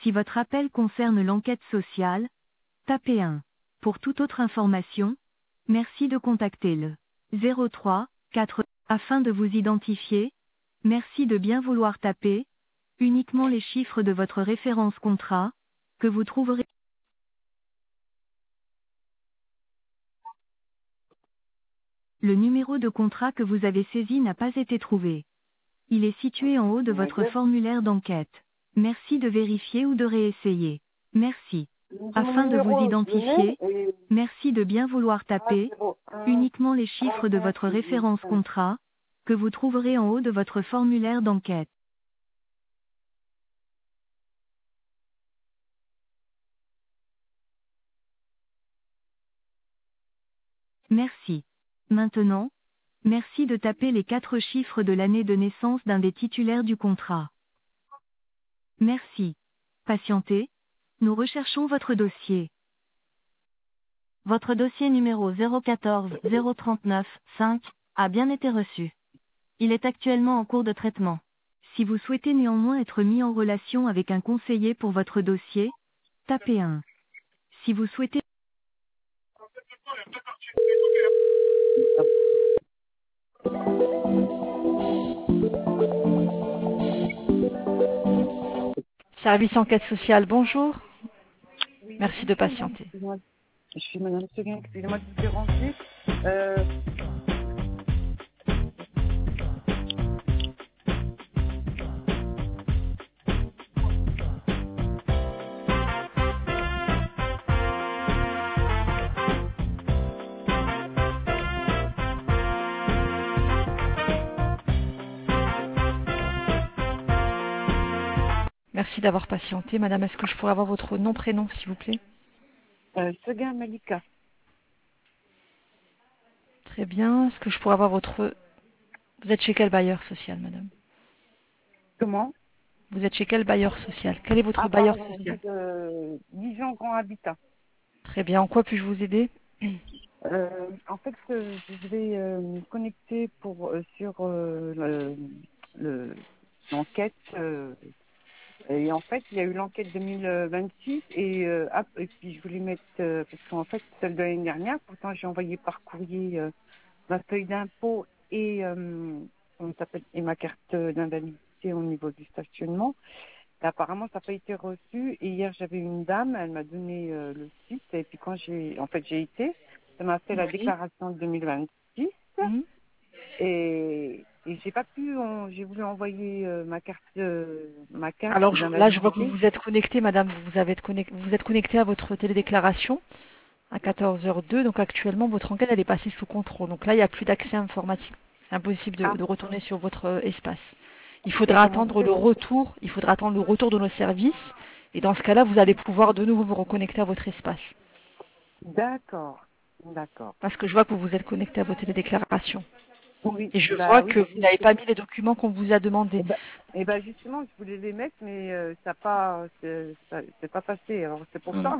Si votre appel concerne l'enquête sociale, tapez 1. Pour toute autre information, merci de contacter le 03 4 afin de vous identifier. Merci de bien vouloir taper uniquement les chiffres de votre référence contrat que vous trouverez. Le numéro de contrat que vous avez saisi n'a pas été trouvé. Il est situé en haut de votre formulaire d'enquête. Merci de vérifier ou de réessayer. Merci. Mon Afin de vous numéro, je identifier, l'ai et merci de bien vouloir taper 101 uniquement les chiffres de 45 votre référence 18. contrat que vous trouverez en haut de votre formulaire d'enquête. Merci. Maintenant, merci de taper les 4 chiffres de l'année de naissance d'un des titulaires du contrat. Merci. Patientez. Nous recherchons votre dossier. Votre dossier numéro 014 039 5 a bien été reçu. Il est actuellement en cours de traitement. Si vous souhaitez néanmoins être mis en relation avec un conseiller pour votre dossier, tapez 1. Si vous souhaitez... Service enquête sociale, bonjour. Oui, Merci de bonjour madame, patienter. excusez-moi. Je suis madame Seguin, excusez-moi de vous déranger. Euh, Merci d'avoir patienté. Madame, est-ce que je pourrais avoir votre nom, prénom, s'il vous plaît? Seguin Malika. Très bien. Est-ce que je pourrais avoir votre... Vous êtes chez quel bailleur social, madame? Comment? Vous êtes chez quel bailleur social? Quel est votre Ah bailleur pardon, social? Dijon Grand Habitat. Très bien. En quoi puis-je vous aider? En fait, je vais me connecter sur le- l'enquête. Et en fait, il y a eu l'enquête 2026 et puis je voulais mettre parce qu'en fait celle de l'année dernière, pourtant j'ai envoyé par courrier ma feuille d'impôt on s'appelle et ma carte d'invalidité au niveau du stationnement. Et apparemment ça n'a pas été reçu et hier j'avais une dame, elle m'a donné le site et puis quand j'ai été, ça m'a fait la Oui. déclaration de 2026 Mhm. et j'ai pas pu, j'ai voulu envoyer ma carte Alors là, je vois que vous d'invalidité. vous êtes connecté, madame. Vous êtes connecté à votre télédéclaration à 14h02. Donc actuellement, votre enquête, elle est passée sous contrôle. Donc là, il n'y a plus d'accès informatique. C'est impossible Ah, de retourner sur votre espace. Il et faudra comment attendre c'est? le retour. Il faudra attendre le retour de nos services. Et dans ce cas-là, vous allez pouvoir de nouveau vous reconnecter à votre espace. D'accord, d'accord. Parce que je vois que vous vous êtes connecté à votre télédéclaration. Oui, Et je vois bah oui, que vous n'avez pas mis les documents qu'on vous a demandés. justement, je voulais les mettre, mais ça pas, c'est pas passé. Alors c'est pour Hum. ça.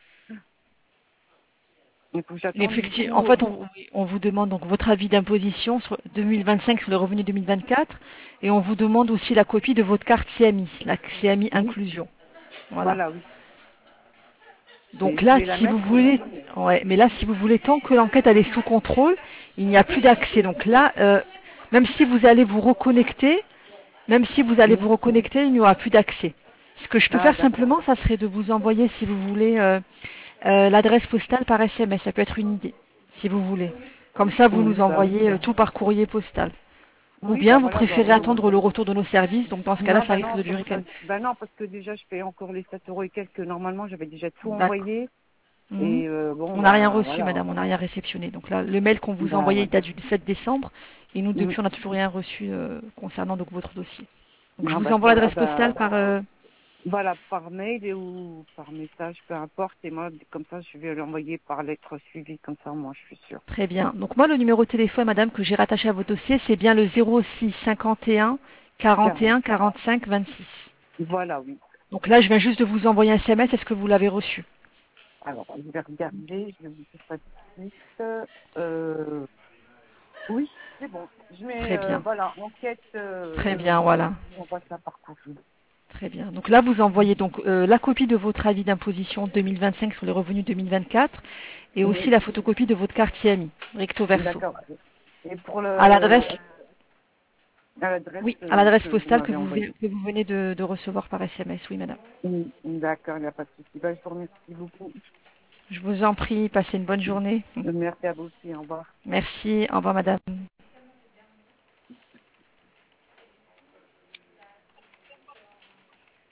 Il faut que j'attende du Effectivement, en coup. fait, on vous demande donc votre avis d'imposition sur 2025 sur le revenu 2024 et on vous demande aussi la copie de votre carte CMI, la CMI Oui, inclusion. Voilà. voilà, oui. Et Donc je là, vais la si vous mettre. voulez, ouais, mais là, si vous voulez, tant que l'enquête elle est sous contrôle, il n'y a plus d'accès. Donc là, même si vous allez vous reconnecter, même si vous allez Oui. vous reconnecter, il n'y aura plus d'accès. Ce que je peux Ah, faire d'accord. simplement, ça serait de vous envoyer, si vous voulez, l'adresse postale par SMS. Ça peut être une idée, si vous voulez. Comme ça, vous Oui, nous bah oui. envoyez tout par courrier postal. Ou Oui, bah bien vous voilà, bah préférez oui. attendre le retour de nos services. Donc dans ce cas-là, Non, ça bah risque non, de durer quelques... bah non, parce que déjà je paye encore les 7 euros et quelques. Normalement, j'avais déjà tout D'accord. envoyé. Mhm. Et bon, On n'a rien bah reçu, voilà. madame. On n'a rien réceptionné. Donc là, le mail qu'on vous a Bah envoyé ouais. il date du 17 décembre. Et nous, Mm. depuis, on n'a toujours rien reçu concernant donc, votre dossier. Donc je Non, vous bah envoie ça va, l'adresse postale par... voilà, par mail ou par message, peu importe. Et moi, comme ça, je vais l'envoyer par lettre suivie, comme ça, moi, je suis sûre. Très bien. Donc moi, le numéro de téléphone, madame, que j'ai rattaché à votre dossier, c'est bien le 06 51 40. 41 45 26. Voilà, oui. Donc là, je viens juste de vous envoyer un SMS. Est-ce que vous l'avez reçu? Alors, je vais regarder, je vais vous dire ça tout de suite. Oui, c'est bon. Je mets, Très bien. voilà, enquête, Très bien, voilà. j'envoie ça par courrier. Très bien. Donc là, vous envoyez donc la copie de votre avis d'imposition 2025 sur les revenus 2024 et aussi Oui, la photocopie de votre carte IMI, recto verso, d'accord. Et pour à l'adresse, à l'adresse oui, à l'adresse que vous postale m'avez envoyée. que vous venez de recevoir par SMS, oui, madame. D'accord, il n'y a pas de souci. Ben, je vous remercie beaucoup. Je vous en prie, passez une bonne journée. Merci à vous aussi. Au revoir. Merci, au revoir, madame.